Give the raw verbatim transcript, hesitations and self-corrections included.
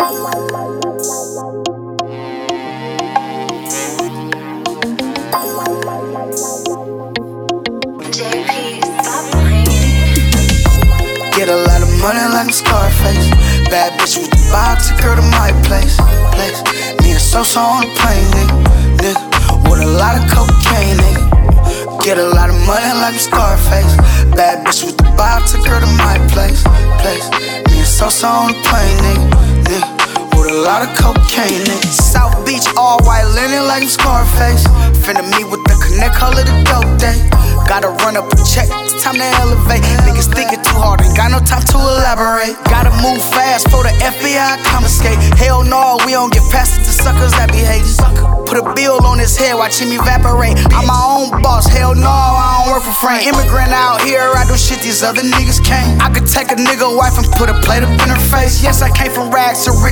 Get a lot of money like I'm Scarface. Bad bitch with the vibe, took her to my place. place. Me and Sosa on the plane, nigga. nigga. With a lot of cocaine, nigga. Get a lot of money like I'm Scarface. Bad bitch with the vibe, took her to my place. place. Me and Sosa on the plane, nigga. nigga. With a lot of cocaine, nigga. South Beach, all white linen like I'm Scarface. Finna meet with the connect, call it a dope day. Gotta run up a check, it's time to elevate. Niggas thinking too hard, ain't got no time to elaborate. Gotta move fast for the F B I confiscate. Hell no, we don't get past it to suckers that be hating. Put a bill on his head, watch him evaporate. I'm my own boss, hell no, I don't work for Frank. Immigrant out here, I do shit these other niggas can't. I could take a nigga wife and put a plate up in her face. Yes, I came from rags to rich.